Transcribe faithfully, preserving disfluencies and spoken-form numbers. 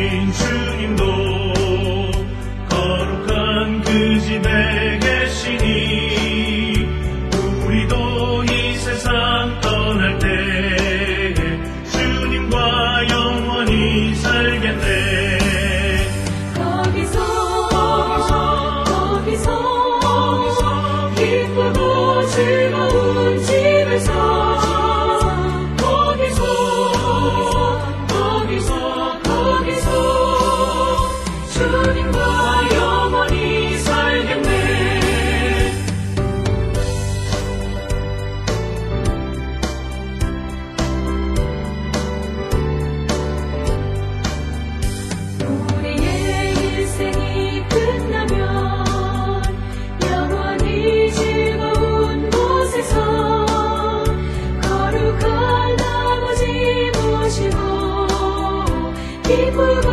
주님도 거룩한 그 집에 계시니 우리도 이 세상 떠날 때 주님과 영원히 살겠네. 거기서 거기서 거기서 거기서 기쁘고 즐거운 집에서 주님과 영원히 살겠네. 우리의 일생이 끝나면 영원히 즐거운 곳에서 거룩한 아버지 모시고 기쁘고